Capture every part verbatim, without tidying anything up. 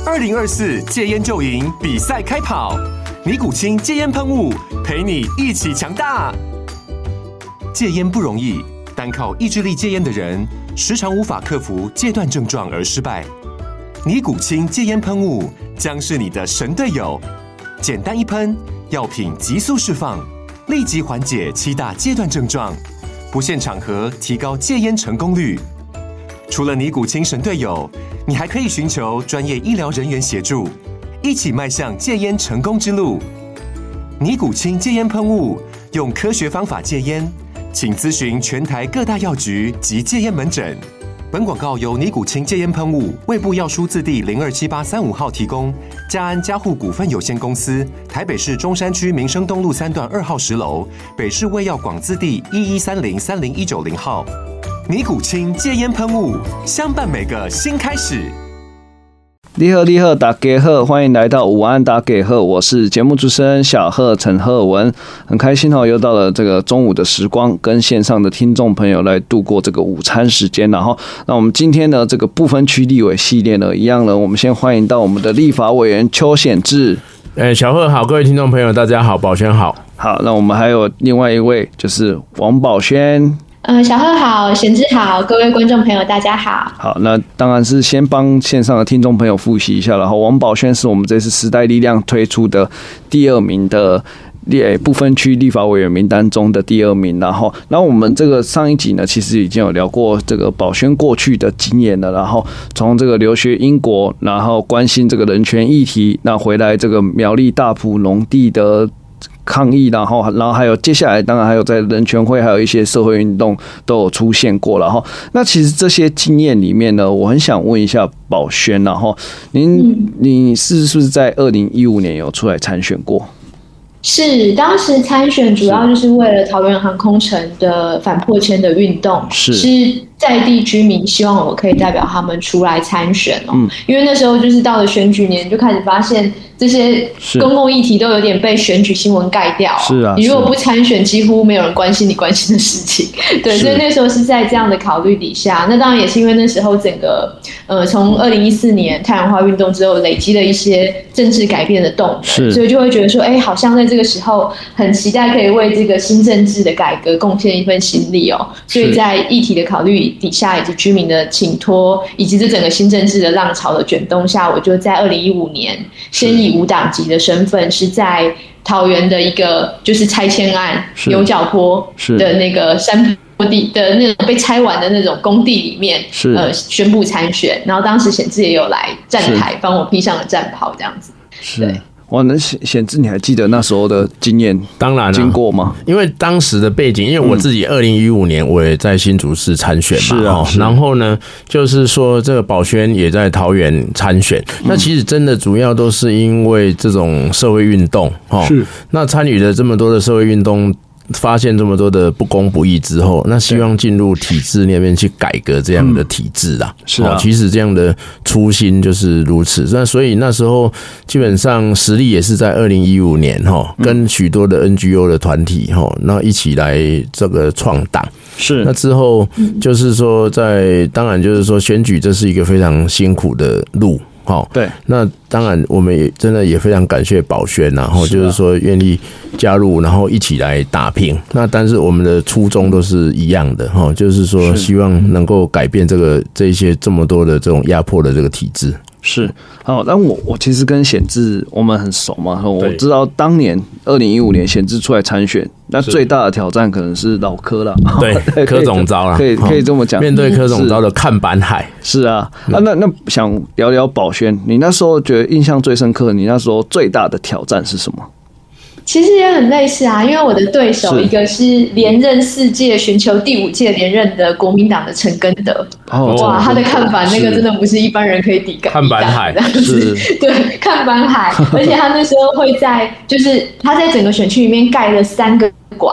二零二四戒烟就赢比赛开跑，尼古清戒烟喷雾陪你一起强大。戒烟不容易，单靠意志力戒烟的人，时常无法克服戒断症状而失败。尼古清戒烟喷雾将是你的神队友，简单一喷，药品急速释放，立即缓解七大戒断症状，不限场合提高戒烟成功率。除了尼古清神队友，你还可以寻求专业医疗人员协助，一起迈向戒烟成功之路。尼古清戒烟喷雾，用科学方法戒烟，请咨询全台各大药局及戒烟门诊。本广告由尼古清戒烟喷雾、卫部药书字第零二七八三五号提供，嘉安嘉护股份有限公司，台北市中山区民生东路三段二号十楼，北市卫药广字第一一三零三零一九零号。尼古清戒烟喷雾，相伴每个新开始。 你好，你好，大家好，欢迎来到午安大家好，我是节目主持人小贺陈赫文，很开心哦，又到了这个中午的时光，跟线上的听众朋友来度过这个午餐时间了哈。那我们今天呢，这个不分区立委系列呢，一样呢，我们先欢迎到我们的立法委员邱显智。 哎，小贺好，各位听众朋友，大家好，宝轩好。 好，那我们还有另外一位就是王宝轩。 呃，小贺好，贤智好，各位观众朋友大家好。 好，那当然是先帮线上的听众朋友复习一下，然后王宝轩是我们这次时代力量推出的第二名的不分区立法委员名单中的第二名，然后，然后我们这个上一集呢，其实已经有聊过这个宝轩过去的经验了，然后从这个留学英国，然后关心这个人权议题，那回来这个苗栗大埔农地的抗议，然后，然后还有接下来，当然还有在人权会，还有一些社会运动都有出现过了哈。那其实这些经验里面呢，我很想问一下宝轩，然后您你是不是在二零一五年有出来参选过？ 是，当时参选主要就是为了桃园航空城的反迫迁的运动，是在地居民希望我可以代表他们出来参选哦。嗯、因为那时候就是到了选举年，就开始发现这些公共议题都有点被选举新闻盖掉。是啊，你如果不参选，几乎没有人关心你关心的事情。对，所以那时候是在这样的考虑底下，那当然也是因为那时候整个呃，从二零一四年太阳花运动之后，累积了一些政治改变的动能，所以就会觉得说，哎、欸，好像在这个时候很期待可以为这个新政治的改革贡献一份心力哦。所以在议题的考虑底下，以及居民的请托，以及这整个新政治的浪潮的卷动下，我就在二零一五年先以无党籍的身份，是在桃园的一个就是拆迁案牛角坡的那个山坡地的那种被拆完的那种工地里面，呃，宣布参选。然后当时显智也有来站台帮我披上了战袍，这样子。对。 哇，那显智你还记得那时候的经验？ 当然经过吗？ 因为当时的背景，因为我自己二零一五年我也在新竹市参选嘛，是啊是然后呢，就是说这个宝轩也在桃园参选。嗯、那其实真的主要都是因为这种社会运动，是那参与了这么多的社会运动。发现这么多的不公不义之后，那希望进入体制那边去改革这样的体制啦。嗯、是啊，其实这样的初心就是如此。那所以那时候基本上实力也是在二零一五年哈，跟许多的 N G O 的团体哈，那一起来这个创党。是，那之后就是说在，当然就是说选举这是一个非常辛苦的路。好，对，那当然我们也真的也非常感谢宝轩，然后就是说愿意加入，然后一起来打拼。那但是我们的初衷都是一样的哈，就是说希望能够改变这个这一些这么多的这种压迫的这个体制。 是，好，但我我其实跟显智我们很熟嘛，我知道当年二零一五年显智出来参选，那最大的挑战可能是老柯啦， 对，柯总召啦， 可以可以这么讲， 面对柯总召的看板海， 是啊，啊那那想聊聊宝轩，你那时候觉得印象最深刻，你那时候最大的挑战是什么？ 其实也很类似啊，因为我的对手一个是连任四届、寻求第五届连任的国民党的陈根德，哦、哇，他的看板那个真的不是一般人可以抵抗。 看板海是，对，看板海，而且他那时候会在，就是他在整个选区里面盖了三个馆。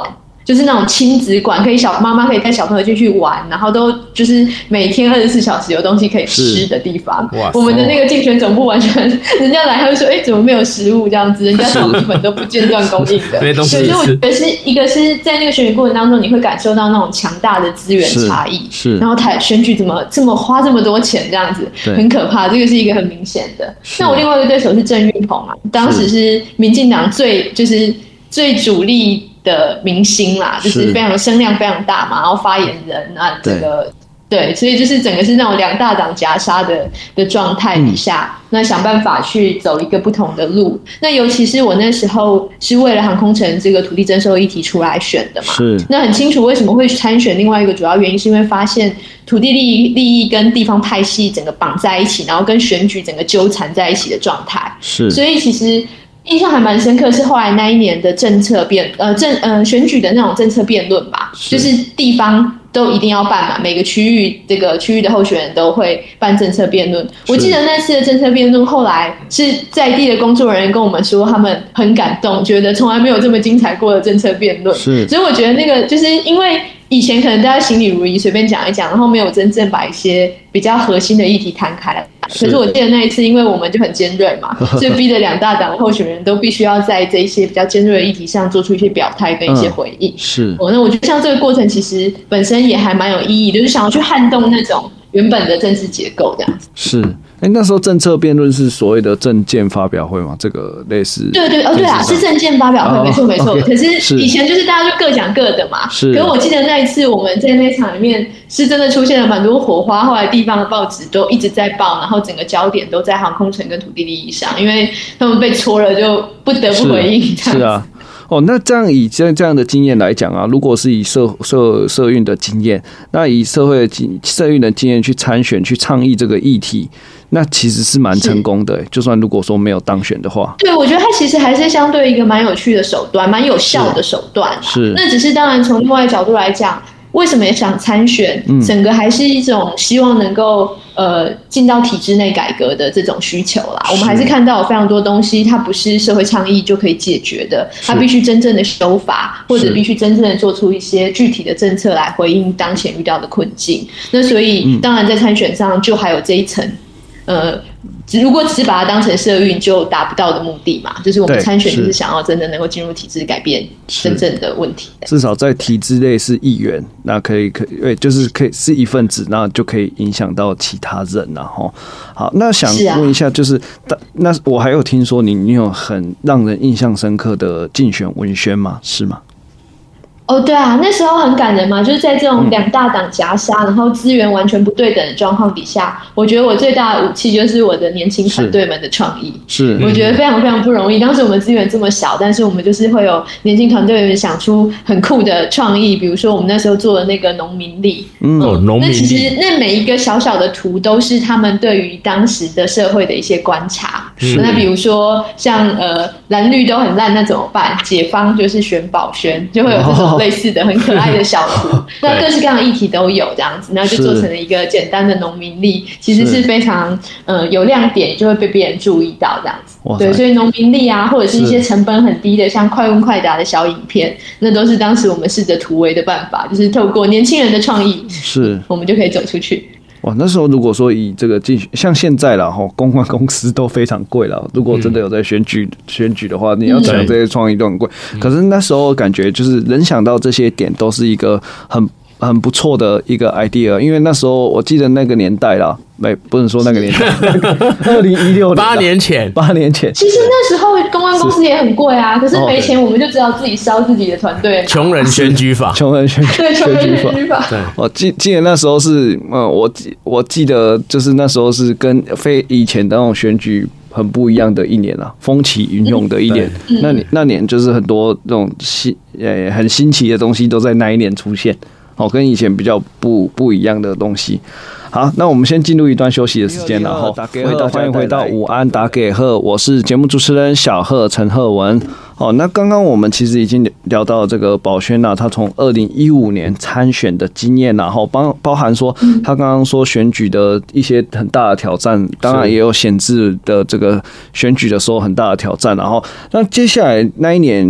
就是那种亲子馆，可以小妈妈可以带小朋友进去玩，然后都就是每天二十四小时有东西可以吃的地方。我们的那个竞选总部完全，人家来他会说，哎、欸，怎么没有食物这样子？人家草基本都不间断供应的。 所以我觉得是一个是在那个选举过程当中，你会感受到那种强大的资源差异。 是，是然后台选举怎么这么花这么多钱这样子，很可怕。这个是一个很明显的。那我另外一个对手是郑运鹏啊，当时是民进党最就是最主力的明星啦，就是非常声量非常大嘛，然后发言人啊，这个对，所以就是整个是那种两大党夹杀的的状态底下、嗯，那想办法去走一个不同的路。那尤其是我那时候是为了航空城这个土地征收议题出来选的嘛， 是那很清楚为什么会参选。另外一个主要原因是因为发现土地利益利益跟地方派系整个绑在一起，然后跟选举整个纠缠在一起的状态， 是，所以其实。印象还蛮深刻，是后来那一年的政策辩呃政呃选举的那种政策辩论吧，是就是地方都一定要办嘛，每个区域这个区域的候选人都会办政策辩论。我记得那次的政策辩论，后来是在地的工作人员跟我们说，他们很感动，觉得从来没有这么精彩过的政策辩论。 是， 所以我觉得那个就是因为。以前可能大家行礼如仪，随便讲一讲，然后没有真正把一些比较核心的议题摊开来。可是我记得那一次，因为我们就很尖锐嘛，所以逼着两大党的候选人都必须要在这一些比较尖锐的议题上做出一些表态跟一些回应。 嗯、是， 哦，那我觉得像这个过程其实本身也还蛮有意义的，就是想要去撼动那种原本的政治结构这样子。 是。哎、欸，那时候政策辩论是所谓的政见发表会嘛？这个类似对对哦，对啊，是政见发表会，哦、没错没错。Okay, 可是以前就是大家就各讲各的嘛。 是。 可是我记得那一次我们在那场里面是真的出现了蛮多火花，后来地方的报纸都一直在报，然后整个焦点都在航空城跟土地利益上，因为他们被戳了，就不得不回应这样子。 是啊。哦，那这样以这这样的经验来讲啊，如果是以社社社运的经验，那以社会的经社运的经验去参选去倡议这个议题，那其实是蛮成功的。就算如果说没有当选的话， 对，我觉得它其实还是相对一个蛮有趣的手段，蛮有效的手段。 是， 那只是当然从另外的角度来讲。为什么也想参选？整个还是一种希望能够呃进到体制内改革的这种需求啦。我们还是看到有非常多东西，它不是社会倡议就可以解决的，它必须真正的修法，或者必须真正的做出一些具体的政策来回应当前遇到的困境。那所以当然在参选上就还有这一层，呃。如果只是把它当成社运，就达不到的目的嘛，就是我们参选就是想要真的能够进入体制，改变真正的问题。 至少在体制内是议员，那可以可以，就是可以是一份子，那就可以影响到其他人然后好，那想问一下，就是、啊、那我还有听说你你有很让人印象深刻的竞选文宣吗？是吗？ 哦，对啊，那时候很感人嘛，就是在这种两大党夹杀，然后资源完全不对等的状况底下，我觉得我最大的武器就是我的年轻团队们的创意。 是， 我觉得非常非常不容易。当时我们资源这么小，但是我们就是会有年轻团队们想出很酷的创意，比如说我们那时候做的那个农民历， 嗯，哦，农民历， 那其实那每一个小小的图都是他们对于当时的社会的一些观察。那比如说像呃蓝绿都很烂，那怎么办？解放就是选保宣，就会有这种类似的很可爱的小图，那各式各样的议题都有这样子，然后就做成了一个简单的农民历，其实是非常呃有亮点，就会被别人注意到这样子。对，所以农民历啊，或者是一些成本很低的，像快问快答的小影片，那都是当时我们试着突围的办法，就是透过年轻人的创意， 是我们就可以走出去。 哇，那时候如果说以这个竞选，像现在啦齁，公关公司都非常贵了。如果真的有在选举、嗯、选举的话，你要讲这些创意都很贵、嗯。可是那时候感觉就是能想到这些点，都是一个很很不错的一个 idea。因为那时候我记得那个年代啦，没不能说那个年代，二零一六年， 八年前， 八年前。 其实那时候公关公司也很贵啊，可是没钱，我们就只好自己烧自己的团队。 穷人选举法， 穷人选对穷人选举法。 对，我记记得那时候是，嗯，我记我记得就是那时候是跟非以前的那种选举很不一样的一年啊，风起云涌的一年。嗯、那年那年就是很多这种新呃很新奇的东西都在那一年出现。哦，跟以前比较不不一样的东西。好，那我们先进入一段休息的时间，然后回到欢迎回到午安打给贺，我是节目主持人小贺陈赫文。哦，那刚刚我们其实已经聊到这个宝轩啊，他从二零一五年参选的经验，然后包包含说他刚刚说选举的一些很大的挑战，当然也有显制的这个选举的时候很大的挑战，然后那接下来那一年。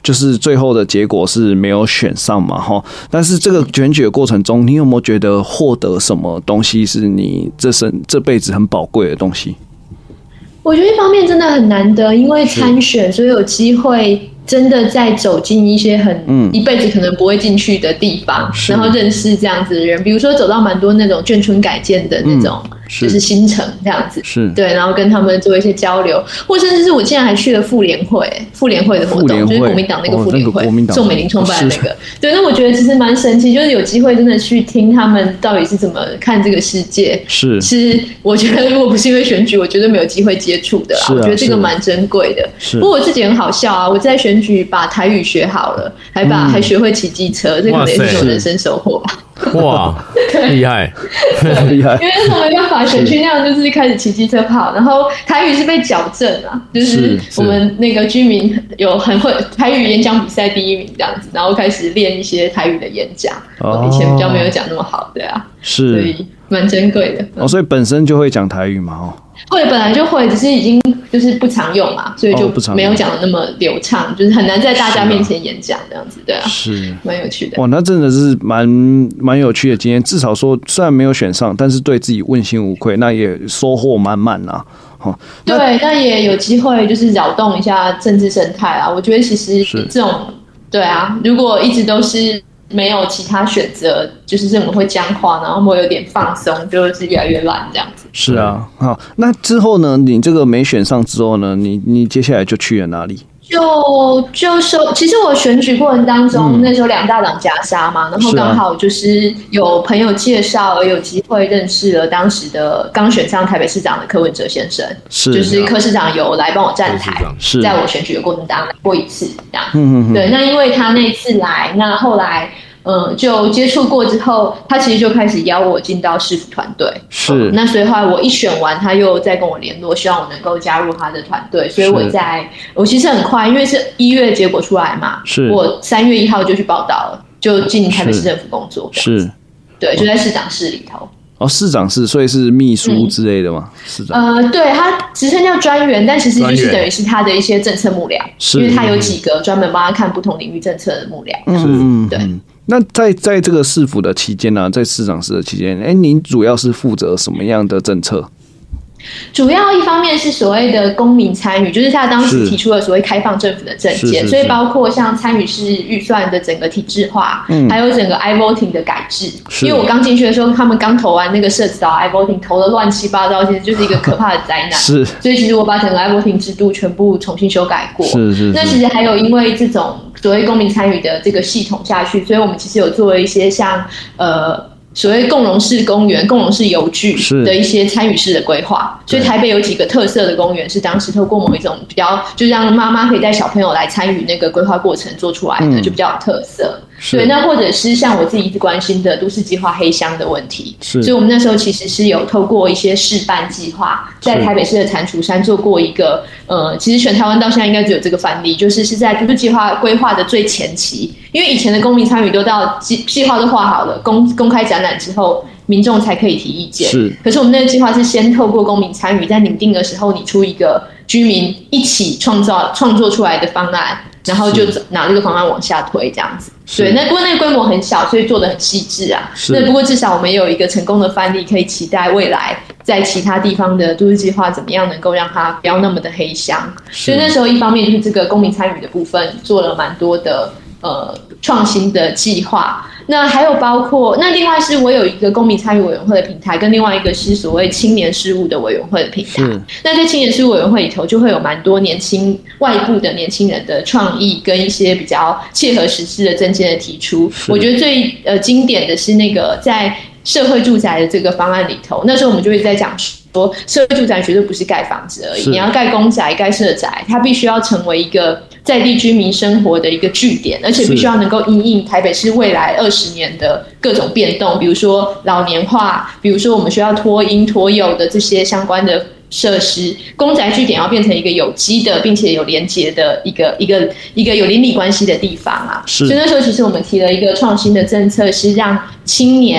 就是最后的结果是没有选上嘛，哈。但是这个选举的过程中，你有没有觉得获得什么东西是你这生这辈子很宝贵的东西？ 我觉得一方面真的很难得，因为参选，所以有机会真的在走进一些很、嗯、一辈子可能不会进去的地方，然后认识这样子的人，比如说走到蛮多那种眷村改建的那种。嗯就是新城这样子， 是对，然后跟他们做一些交流，或甚至是我竟然还去了妇联会，妇联会的活动，就是国民党那个妇联会，宋美龄创办的那个，对，那我觉得其实蛮神奇，就是有机会真的去听他们到底是怎么看这个世界， 是， 是我觉得如果不是因为选举，我绝对没有机会接触的啦，啊、我觉得这个蛮珍贵的。不过我自己很好笑啊，我在选举把台语学好了，还把、嗯、还学会骑机车，这可能也是一种人生收获吧。 哇，厉害， 厉害！ 因为那时候没办法，选区那样就是开始骑机车跑，然后台语是被矫正啊，就是我们那个居民有很会台语演讲比赛第一名这样子，然后开始练一些台语的演讲。哦，以前比较没有讲那么好，对啊， 是， 所以蛮珍贵的。 哦，所以本身就会讲台语嘛，哦。 会本来就会，只是已经就是不常用嘛，所以就没有讲的那么流畅、哦，就是很难在大家面前演讲这样子，对啊， 是蛮有趣的。 哇，那真的是蛮蛮有趣的经验。至少说，虽然没有选上，但是对自己问心无愧，那也收获满满啦。哦， 对，那也有机会就是扰动一下政治生态啊。我觉得其实这种对啊，如果一直都是。没有其他选择，就是政府会僵化，然后会有点放松，就是越来越烂这样子。 是啊，好，那之后呢？你这个没选上之后呢？你你接下来就去了哪里？ 就就说，其实我选举过程当中，嗯、那时候两大党夹杀嘛，然后刚好就是有朋友介绍，而有机会认识了当时的刚选上台北市长的柯文哲先生， 是就是柯市长有来帮我站台，在我选举的过程当中来过一次，这样。嗯嗯对，那因为他那次来，那后来。嗯，就接触过之后，他其实就开始邀我进到市府团队。 是、 嗯，那所以后来我一选完，他又再跟我联络，希望我能够加入他的团队。所以我在，我其实很快，因为是一月结果出来嘛， 是我三月一号就去报道了，就进台北市政府工作。 是， 对，就在市长室里头。 哦，市长室，所以是秘书之类的吗？嗯、市长？ 呃，对，他职称叫专员，但其实就是等于是他的一些政策幕僚，因为他有几个专门帮他看不同领域政策的幕僚。 嗯， 对。 嗯那在在这个市府的期间呢、啊，在市长室的期间，哎，您主要是负责什么样的政策？ 主要一方面是所谓的公民参与，就是他当时提出了所谓开放政府的政见，所以包括像参与式预算的整个体制化，嗯、还有整个 iVoting 的改制。因为我刚进去的时候，他们刚投完那个社子岛 iVoting， 投的乱七八糟，其实就是一个可怕的灾难。 是， 所以其实我把整个 iVoting 制度全部重新修改过。 是 是, 是。 那其实还有因为这种所谓公民参与的这个系统下去，所以我们其实有做了一些像呃。所谓共融式公园、共融式游具的一些参与式的规划，所以台北有几个特色的公园是当时透过某一种比较，就让妈妈可以带小朋友来参与那个规划过程做出来的，嗯、就比较有特色。对，那或者是像我自己一直关心的都市计划黑箱的问题，所以我们那时候其实是有透过一些示范计划，在台北市的蟾蜍山做过一个，呃，其实全台湾到现在应该只有这个范例，就是是在都市计划规划的最前期，因为以前的公民参与都到计划都画好了，公公开展览之后。民众才可以提意见， 是。 可是我们那个计划是先透过公民参与，在拟定的时候，你出一个居民一起创造创作出来的方案，然后就拿这个方案往下推，这样子。对，那不过那个规模很小，所以做得很细致啊。那不过至少我们也有一个成功的范例，可以期待未来在其他地方的都市计划怎么样能够让它不要那么的黑箱。所以那时候一方面就是这个公民参与的部分做了蛮多的呃创新的计划。那还有包括，那另外是我有一个公民参与委员会的平台，跟另外一个是所谓青年事务的委员会的平台。那在青年事务委员会里头，就会有蛮多年轻外部的年轻人的创意跟一些比较切合实事的政见的提出。我觉得最呃经典的是那个在社会住宅的这个方案里头，那时候我们就会在讲说，社会住宅绝对不是盖房子而已，你要盖公宅、盖社宅，它必须要成为一个在地居民生活的一个据点，而且必须要能够因应台北市未来二十年的各种变动，比如说老年化，比如说我们需要托婴托幼的这些相关的设施，公宅据点要变成一个有机的，并且有连结的一个一个一个有邻里关系的地方啊。所以那时候其实我们提了一个创新的政策，是让青年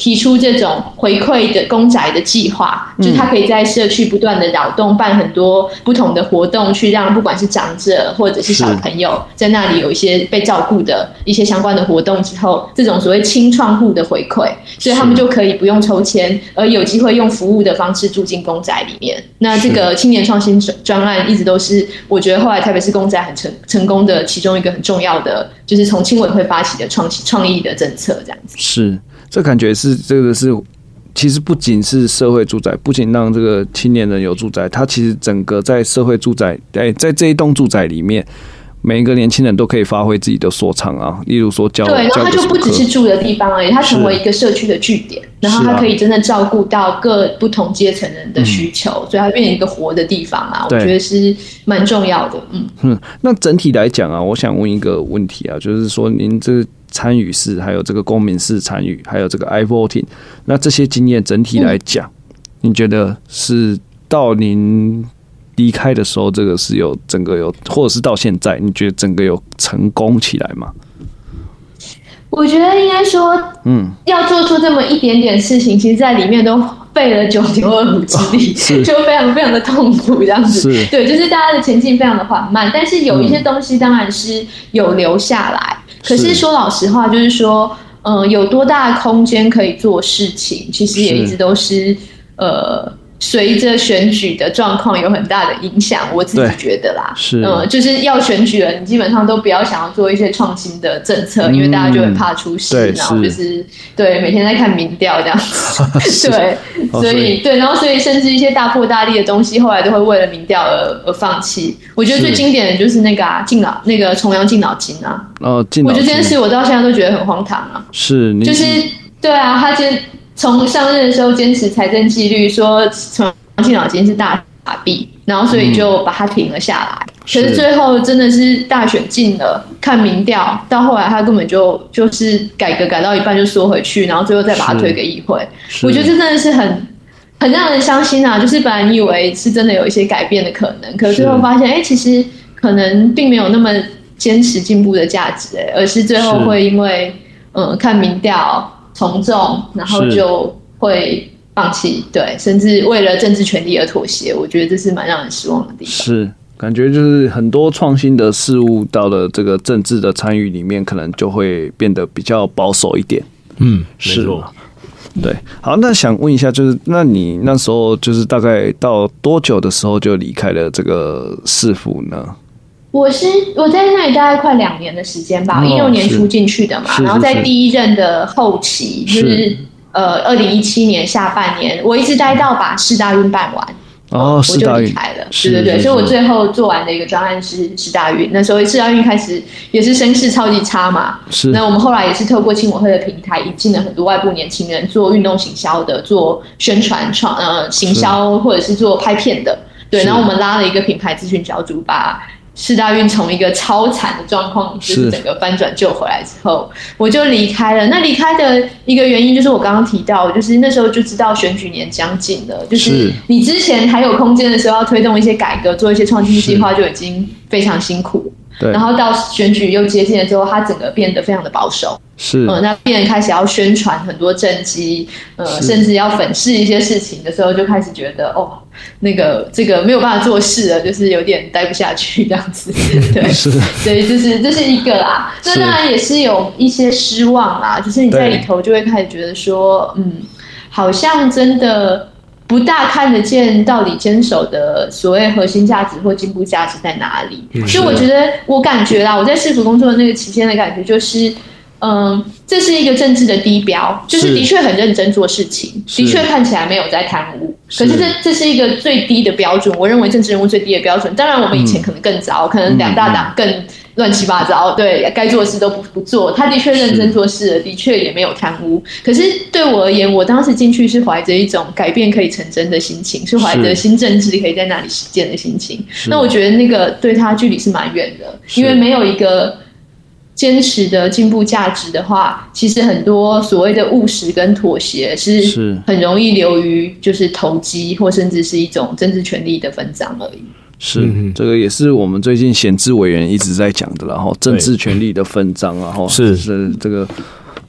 提出这种回馈的公宅的计划，就是他可以在社区不断的扰动，办很多不同的活动，去让不管是长者或者是小朋友在那里有一些被照顾的一些相关的活动之后，这种所谓青创户的回馈，所以他们就可以不用抽签，而有机会用服务的方式住进公宅里面。那这个青年创新专案一直都是我觉得后来台北市公宅很成成功的其中一个很重要的，就是从青委会发起的创创意的政策，这样子。 是，这感觉是这个是，其实不仅是社会住宅，不仅让这个青年人有住宅，它其实整个在社会住宅，在在这一栋住宅里面，每一个年轻人都可以发挥自己的所长啊，例如说教， 对，然后它就不只是住的地方而已，它成为一个社区的据点，然后它可以真的照顾到各不同阶层人的需求，嗯、所以它变成一个活的地方啊，我觉得是蛮重要的。嗯嗯，那整体来讲啊，我想问一个问题啊，就是说您这参与式，还有这个公民式参与，还有这个 iVoting， 那这些经验整体来讲，嗯、你觉得是到您离开的时候，这个是有整个有，或者是到现在，你觉得整个有成功起来吗？ 我觉得应该说，嗯，要做出这么一点点事情，其实在里面都费了九牛二虎之力，哦、就非常非常的痛苦，这样子。对，就是大家的前进非常的缓慢，但是有一些东西当然是有留下来。嗯、可是说老实话，就是说，嗯、呃，有多大的空间可以做事情，其实也一直都是呃。随着选举的状况有很大的影响，我自己觉得啦，是，嗯，就是要选举了，你基本上都不要想要做一些创新的政策，嗯、因为大家就很怕出事，然后就是对每天在看民调这样子，对，所以对，然后所以甚至一些大破大立的东西，后来都会为了民调而而放弃。我觉得最经典的就是那个啊，敬老那个重阳敬老金啊，哦，敬老金，我觉得这件事我到现在都觉得很荒唐啊，是，就是对啊，他今从上任的时候坚持财政纪律，说重阳敬老金是大傻逼，然后所以就把它停了下来。嗯、可是最后真的是大选进了，看民调，到后来他根本就就是改革改到一半就缩回去，然后最后再把它推给议会。我觉得这真的是很很让人伤心啊！就是本来你以为是真的有一些改变的可能，可是最后发现，哎、欸，其实可能并没有那么坚持进步的价值、欸，而是最后会因为嗯看民调。从众，然后就会放弃，对，甚至为了政治权利而妥协。我觉得这是蛮让人失望的地方。是， 感觉就是很多创新的事物到了这个政治的参与里面，可能就会变得比较保守一点。嗯，是。对，好，那想问一下，就是那你那时候就是大概到多久的时候就离开了这个市府呢？ 我是我在那里大概快两年的时间吧，一六、哦、年初进去的嘛，然后在第一任的后期，是就是呃二零一七年下半年，我一直待到把世大运办完，哦，我就离开了。对对对，所以我最后做完的一个专案是世大运，那时候世大运开始也是声势超级差嘛，是。那我们后来也是透过青委会的平台，引进了很多外部年轻人做运动行销的，做宣传创呃行销或者是做拍片的，对。然后我们拉了一个品牌咨询小组，把世大运从一个超惨的状况，就是整个翻转救回来之后，我就离开了。那离开的一个原因就是我刚刚提到，就是那时候就知道选举年将近了，就是你之前还有空间的时候，要推动一些改革，做一些创新计划，就已经非常辛苦。然后到选举又接近了之后，它整个变得非常的保守。是，嗯，那变成开始要宣传很多政绩，呃，甚至要粉饰一些事情的时候，就开始觉得哦，那个这个没有办法做事了，就是有点待不下去这样子。对，所以就是这是一个啦。那当然也是有一些失望啦，就是你在里头就会开始觉得说，嗯，好像真的不大看得见到底坚守的所谓核心价值或进步价值在哪里。所以我觉得我感觉啦，我在市府工作的那个期间的感觉就是。嗯，这是一个政治的低标，就是的确很认真做事情，的确看起来没有在贪污，可是这这是一个最低的标准，我认为政治人物最低的标准。当然，我们以前可能更糟，嗯、可能两大党更乱七八糟，对该做的事都不不做。他的确认真做事了，的确也没有贪污。可是对我而言，我当时进去是怀着一种改变可以成真的心情，是怀着新政治可以在那里实践的心情。那我觉得那个对他距离是蛮远的，因为没有一个。坚持的进步价值的话，其实很多所谓的务实跟妥协是很容易流于就是投机或甚至是一种政治权力的分赃而已。 是，这个也是我们最近显智委员一直在讲的，然后政治权力的分赃，然后是是这个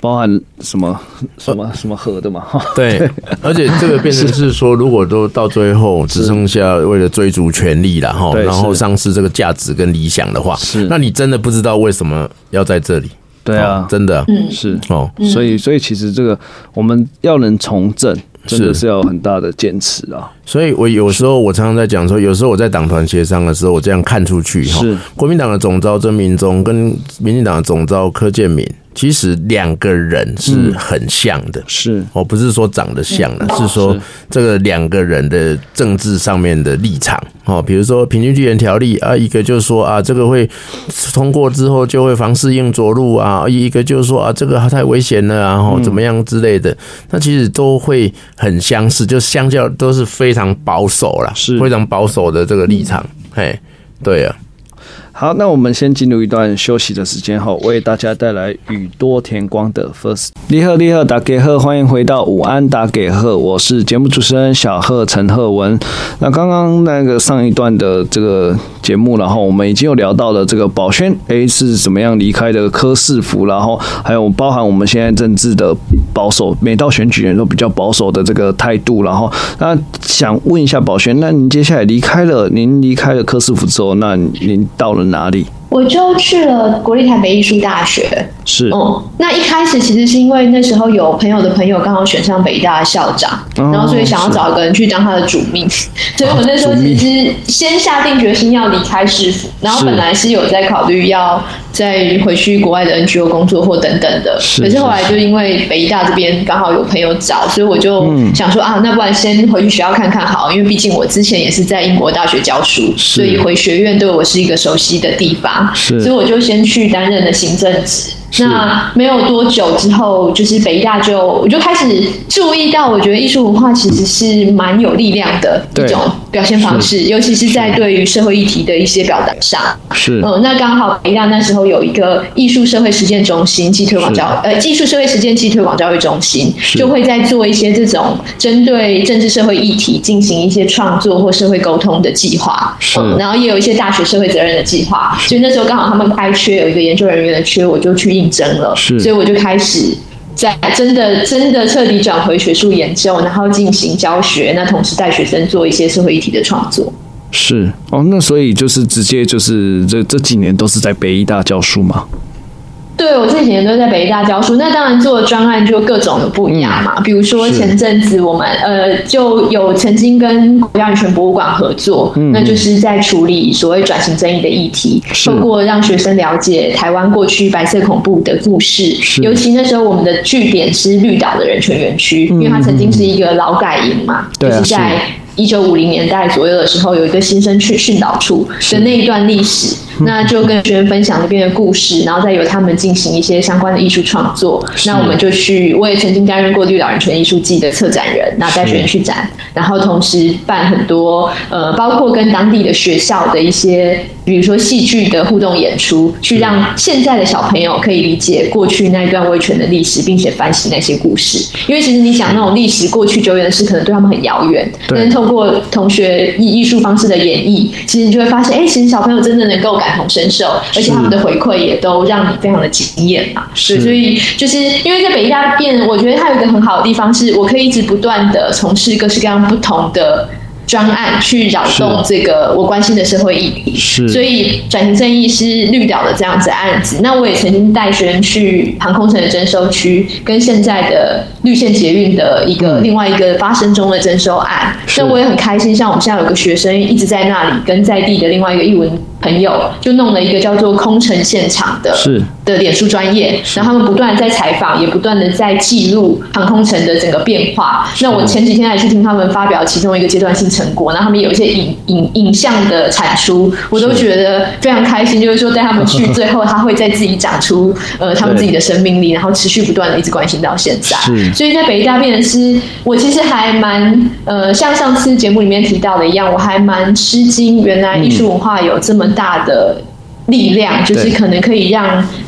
包含什么什么什么核的嘛？ 对，而且这个变成是说，如果都到最后只剩下为了追逐权力啦齁，然后丧失这个价值跟理想的话，那你真的不知道为什么要在这里。 对啊， 哦、真的、 嗯、 是哦，所以所以其实这个我们要能从政，真的是要有很大的坚持啊。 所以我有时候我常常在讲说，有时候我在党团协商的时候，我这样看出去哈，国民党的总召曾明忠跟民进党的总召柯建铭，其实两个人是很像的，嗯、 是哦，不是说长得像的，是说这个两个人的政治上面的立场哦，比如说平均地权条例啊，一个就是说啊，这个会通过之后就会防适应着陆啊，一个就是说啊，这个太危险了啊，哦，怎么样之类的，那其实都会很相似，就相较都是非常保守啦，是非常保守的这个立场，嘿，对啊。 好，那我们先进入一段休息的时间后，为大家带来宇多田光的 First。你好，你好，大家好，欢迎回到午安大家好，我是节目主持人小贺陈赫文。那刚刚那个上一段的这个节目，然后我们已经有聊到了这个宝轩诶是怎么样离开的柯市府，然后还有包含我们现在政治的保守，每到选举人都比较保守的这个态度，然后那想问一下宝轩，那您接下来离开了，您离开了柯市府之后，那您到了哪里？ 我就去了国立台北艺术大学。 是， 嗯，那一开始其实是因为那时候有朋友的朋友刚好选上北大的校长，哦、然后所以想要找一个人去当他的主秘，所以我那时候其实先下定决心要离开市府，然后本来是有在考虑要再回去国外的 N G O 工作或等等的，可是后来就因为北艺大这边刚好有朋友找，所以我就想说、嗯、啊，那不然先回去学校看看好，因为毕竟我之前也是在英国大学教书，所以回学院对我是一个熟悉的地方。所以我就先去担任了行政职。那没有多久之后，就是北艺大就我就开始注意到，我觉得艺术文化其实是蛮有力量的一种表现方式，尤其是在对于社会议题的一些表达上。 是， 嗯，那刚好北艺大那时候有一个艺术社会实践中心暨推广教呃艺术社会实践暨推广教育中心，就会在做一些这种针对政治社会议题进行一些创作或社会沟通的计划。嗯，然后也有一些大学社会责任的计划。所以那时候刚好他们开缺有一个研究人员的缺，我就去应征了，所以我就开始在真的真的彻底转回学术研究，然后进行教学，那同时带学生做一些社会议题的创作。 是哦，那所以就是直接就是这这几年都是在北艺大教书吗？ 对，我这几年都在北艺大教书，那当然做的专案就各种的不一样嘛。嗯、比如说前阵子我们呃就有曾经跟国家人权博物馆合作，嗯、那就是在处理所谓转型争议的议题，透过让学生了解台湾过去白色恐怖的故事。尤其那时候我们的据点是绿岛的人权园区，嗯、因为它曾经是一个劳改营嘛，嗯、就是在一九五零年代左右的时候，有一个新生训训导处的那一段历史，那就跟学生分享那边的故事，然后再由他们进行一些相关的艺术创作。那我们就去，我也曾经担任过绿岛人权艺术季的策展人，那带学生去展，然后同时办很多呃，包括跟当地的学校的一些，比如说戏剧的互动演出，去让现在的小朋友可以理解过去那一段威权的历史，并且反省那些故事。因为其实你讲那种历史过去久远的事，可能对他们很遥远，但是透过同学以艺术方式的演绎，其实你就会发现，哎、欸，其实小朋友真的能够感同身受，而且他们的回馈也都让你非常的惊艳嘛。对，所以就是因为在北艺大变，我觉得它有一个很好的地方是，我可以一直不断的从事各式各样不同的专案去扰动这个我关心的社会议题，所以转型正义是绿岛的这样子的案子。那我也曾经带学生去航空城的征收区，跟现在的绿线捷运的一个、嗯、另外一个发生中的征收案。那我也很开心，像我们现在有个学生一直在那里跟在地的另外一个艺文朋友，就弄了一个叫做空城现场的的脸书专页，然后他们不断的在采访，也不断的在记录航空城的整个变化。那我前几天还去听他们发表其中一个阶段性成果，然后他们有一些影影影像的产出，我都觉得非常开心。就是说带他们去，最后他会在自己长出呃他们自己的生命力，然后持续不断的一直关心到现在。所以在北艺大变成是，我其实还蛮呃像上次节目里面提到的一样，我还蛮吃惊，原来艺术文化有这么大的力量，就是可能可以让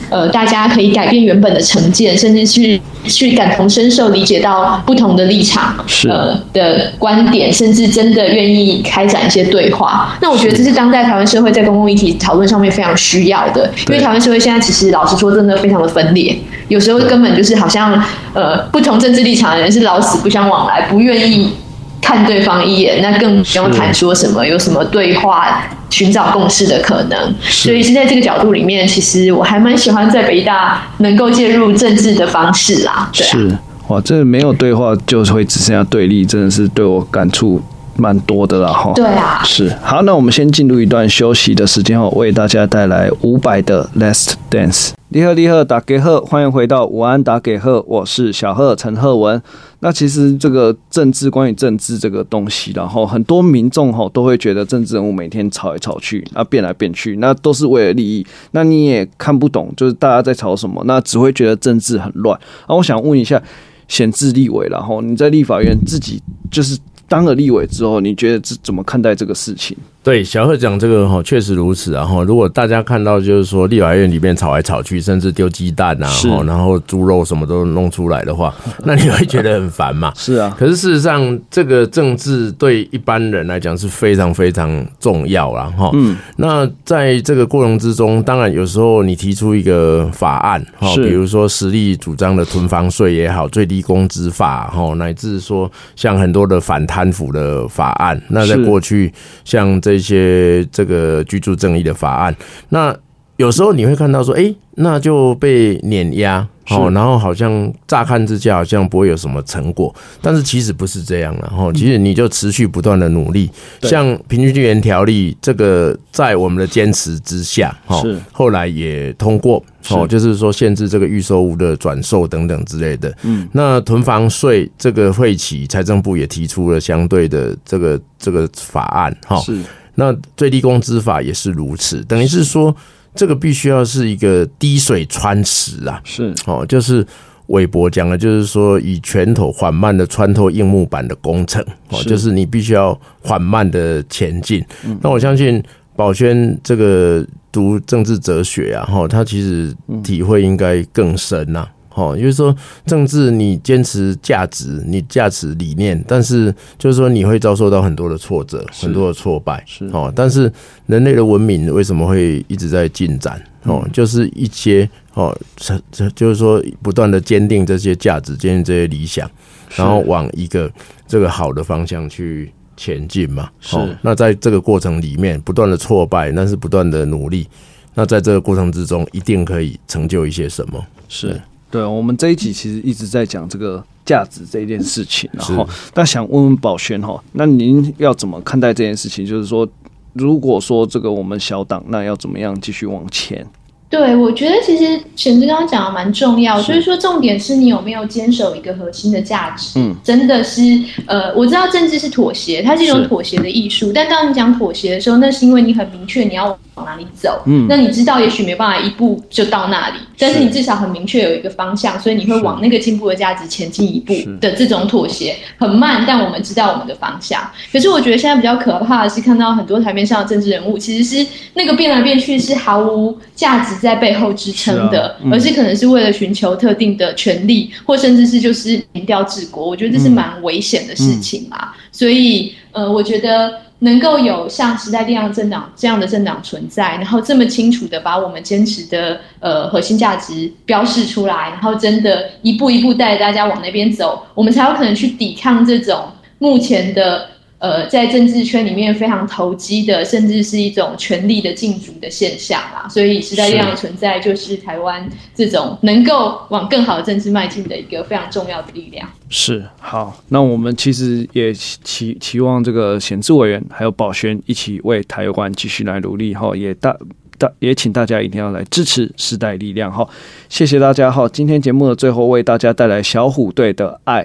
呃大家可以改变原本的成见，甚至去去感同身受，理解到不同的立场呃的观点，甚至真的愿意开展一些对话。那我觉得这是当代台湾社会在公共议题讨论上面非常需要的，因为台湾社会现在其实老实说真的非常的分裂，有时候根本就是好像呃不同政治立场的人是老死不相往来，不愿意看对方一眼，那更不用谈说什么有什么对话寻找共识的可能。所以是在这个角度里面，其实我还蛮喜欢在北大能够介入政治的方式啦。对啊， 是哇，这没有对话就会只剩下对立，真的是对我感触蛮多的啦哈。 对啊， 是好，那我们先进入一段休息的时间后，为大家带来伍佰的 Last Dance。你好，你好，大家好，欢迎回到午安大家好，我是小贺陈赫文。那其实这个政治，关于政治这个东西，然后很多民众吼都会觉得政治人物每天吵来吵去，那变来变去，那都是为了利益，那你也看不懂，就是大家在吵什么，那只会觉得政治很乱。那我想问一下，显智立委，然后你在立法院自己就是当了立委之后，你觉得怎么看待这个事情？ 对，小贺讲这个哈，确实如此啊哈。如果大家看到就是说立法院里面吵来吵去，甚至丢鸡蛋啊，然后猪肉什么都弄出来的话，那你会觉得很烦嘛？ 是啊。 可是事实上，这个政治对一般人来讲是非常非常重要啦哈。嗯。那在这个过程之中，当然有时候你提出一个法案哈，比如说实力主张的囤房税也好，最低工资法哈，乃至说像很多的反贪腐的法案，那在过去像这。一些这个居住正义的法案，那有时候你会看到说，哎、欸，那就被碾压，哦，然后好像乍看之下好像不会有什么成果，但是其实不是这样的，哦，其实你就持续不断的努力，像平均地权条例这个，在我们的坚持之下，哦，后来也通过。哦，就是说限制这个预售屋的转售等等之类的。嗯，那囤房税这个会期，财政部也提出了相对的这个这个法案。哈，是。那最低工资法也是如此，等于是说这个必须要是一个滴水穿石啊。是。哦，就是韦伯讲的，就是说以拳头缓慢的穿透硬木板的工程。哦，就是你必须要缓慢的前进。嗯，那我相信宝轩这个读政治哲学啊，他其实体会应该更深呐。哦，就是说政治你坚持价值，你价值理念，但是就是说你会遭受到很多的挫折，很多的挫败。是哦，但是人类的文明为什么会一直在进展？哦，嗯、就是一些哦，就是说不断的坚定这些价值，坚定这些理想，然后往一个这个好的方向去前进嘛。是、哦，那在这个过程里面不断的挫败，但是不断的努力，那在这个过程之中一定可以成就一些什么。 是。对，我们这一集其实一直在讲这个价值这一件事情，然后那想问问宝轩哈，那您要怎么看待这件事情？就是说，如果说这个我们小党，那要怎么样继续往前？ 对，我觉得其实显智刚刚讲的蛮重要，所以说重点是你有没有坚守一个核心的价值。嗯，真的是呃，我知道政治是妥协，它是一种妥协的艺术，但当你讲妥协的时候，那是因为你很明确你要往哪里走。嗯，那你知道也许没办法一步就到那里，但是你至少很明确有一个方向，所以你会往那个进步的价值前进一步的这种妥协，很慢，但我们知道我们的方向。可是我觉得现在比较可怕的是看到很多台面上的政治人物，其实是那个变来变去是毫无价值在背后支撑的，啊嗯、而是可能是为了寻求特定的权利，或甚至是就是民调治国。我觉得这是蛮危险的事情嘛。嗯嗯、所以呃，我觉得能够有像时代力量政党这样的政党存在，然后这么清楚的把我们坚持的呃核心价值标示出来，然后真的一步一步带着大家往那边走，我们才有可能去抵抗这种目前的呃，在政治圈里面非常投机的，甚至是一种权力的竞逐的现象啦。所以时代力量的存在，就是台湾这种能够往更好的政治迈进的一个非常重要的力量。 是，好，那我们其实也期期望这个显智委员还有宝轩一起为台湾继续来努力哈，也大。也请大家一定要来支持时代力量哈，谢谢大家哈。今天节目的最后为大家带来小虎队的爱。